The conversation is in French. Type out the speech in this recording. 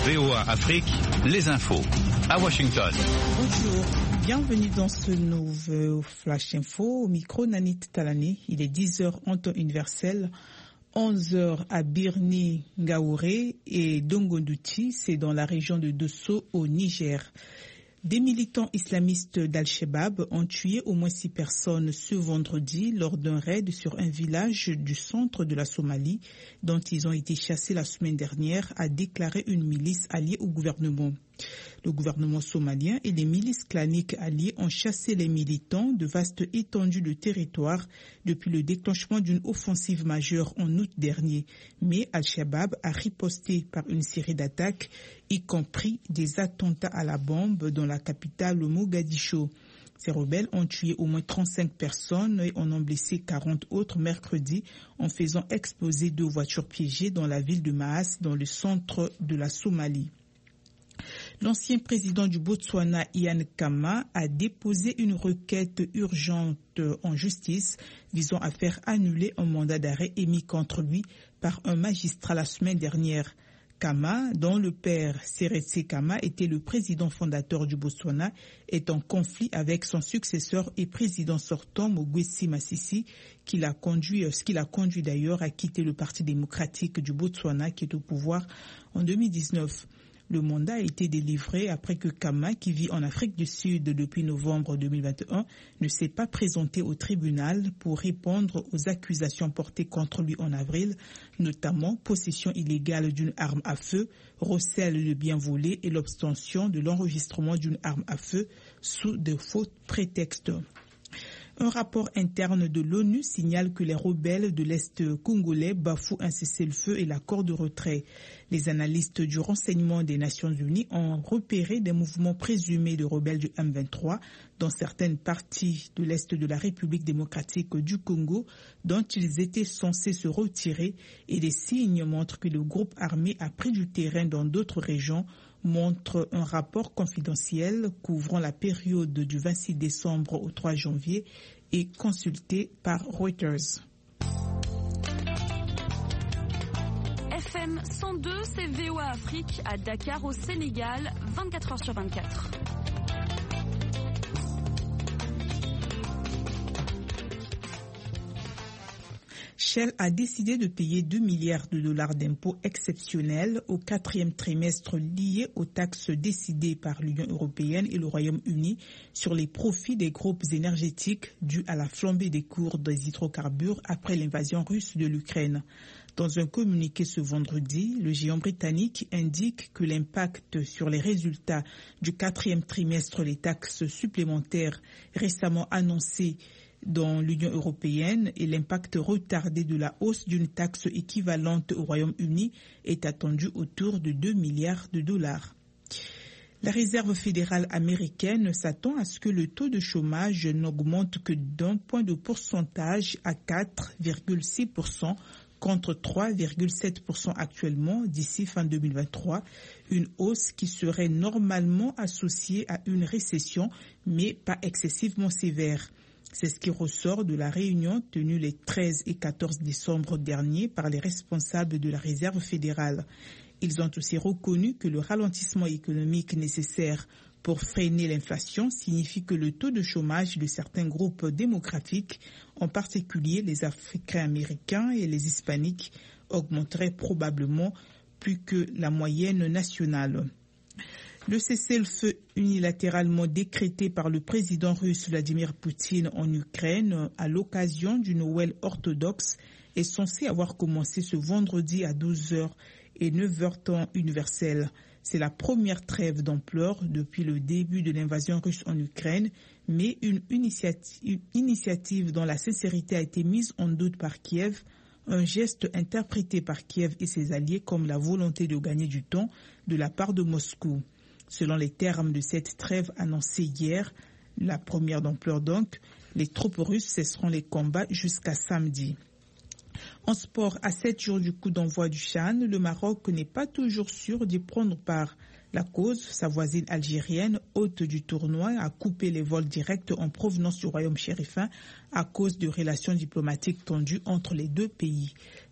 VOA Afrique, les infos. À Washington. Bonjour, bienvenue dans ce nouveau Flash Info. Au micro, Nanit Talani. Il est 10h en temps universel, 11h à Birni, Ngaouré et Dongondouti. C'est dans la région de Dosso au Niger. Des militants islamistes d'Al-Shabaab ont tué au moins 6 personnes ce vendredi lors d'un raid sur un village du centre de la Somalie dont ils ont été chassés la semaine dernière, a déclaré une milice alliée au gouvernement. Le gouvernement somalien et les milices claniques alliées ont chassé les militants de vastes étendues de territoire depuis le déclenchement d'une offensive majeure en août dernier. Mais Al-Shabaab a riposté par une série d'attaques, y compris des attentats à la bombe dans la capitale Mogadiscio. Ces rebelles ont tué au moins 35 personnes et en ont blessé 40 autres mercredi en faisant exploser 2 voitures piégées dans la ville de Maas, dans le centre de la Somalie. L'ancien président du Botswana, Ian Khama, a déposé une requête urgente en justice visant à faire annuler un mandat d'arrêt émis contre lui par un magistrat la semaine dernière. Khama, dont le père Seretse Khama était le président fondateur du Botswana, est en conflit avec son successeur et président sortant Mogwesi Masisi, ce qui l'a conduit d'ailleurs à quitter le Parti démocratique du Botswana qui est au pouvoir en 2019. Le mandat a été délivré après que Khama, qui vit en Afrique du Sud depuis novembre 2021, ne s'est pas présenté au tribunal pour répondre aux accusations portées contre lui en avril, notamment possession illégale d'une arme à feu, recel de biens volés et l'obtention de l'enregistrement d'une arme à feu sous de faux prétextes. Un rapport interne de l'ONU signale que les rebelles de l'Est congolais bafouent un cessez-le-feu et l'accord de retrait. Les analystes du renseignement des Nations Unies ont repéré des mouvements présumés de rebelles du M23 dans certaines parties de l'Est de la République démocratique du Congo dont ils étaient censés se retirer et des signes montrent que le groupe armé a pris du terrain dans d'autres régions, montre un rapport confidentiel couvrant la période du 26 décembre au 3 janvier et consulté par Reuters. FM 102, c'est VOA Afrique à Dakar au Sénégal, 24h sur 24. Shell a décidé de payer 2 milliards de dollars d'impôts exceptionnels au 4e trimestre liés aux taxes décidées par l'Union européenne et le Royaume-Uni sur les profits des groupes énergétiques dus à la flambée des cours des hydrocarbures après l'invasion russe de l'Ukraine. Dans un communiqué ce vendredi, le géant britannique indique que l'impact sur les résultats du 4e trimestre, les taxes supplémentaires récemment annoncées dans l'Union européenne et l'impact retardé de la hausse d'une taxe équivalente au Royaume-Uni est attendu autour de 2 milliards de dollars. La Réserve fédérale américaine s'attend à ce que le taux de chômage n'augmente que d'1 point de pourcentage à 4,6% contre 3,7% actuellement d'ici fin 2023, une hausse qui serait normalement associée à une récession mais pas excessivement sévère. C'est ce qui ressort de la réunion tenue les 13 et 14 décembre dernier par les responsables de la Réserve fédérale. Ils ont aussi reconnu que le ralentissement économique nécessaire pour freiner l'inflation signifie que le taux de chômage de certains groupes démographiques, en particulier les Africains-Américains et les Hispaniques, augmenterait probablement plus que la moyenne nationale. Le cessez-le-feu unilatéralement décrété par le président russe Vladimir Poutine en Ukraine à l'occasion du Noël orthodoxe est censé avoir commencé ce vendredi à 12h et 9h temps universel. C'est la première trêve d'ampleur depuis le début de l'invasion russe en Ukraine, mais une initiative dont la sincérité a été mise en doute par Kiev, un geste interprété par Kiev et ses alliés comme la volonté de gagner du temps de la part de Moscou. Selon les termes de cette trêve annoncée hier, la première d'ampleur donc, les troupes russes cesseront les combats jusqu'à samedi. En sport, à 7 jours du coup d'envoi du CHAN, le Maroc n'est pas toujours sûr d'y prendre part. La cause, sa voisine algérienne, hôte du tournoi, a coupé les vols directs en provenance du royaume chérifin à cause de relations diplomatiques tendues entre les deux pays.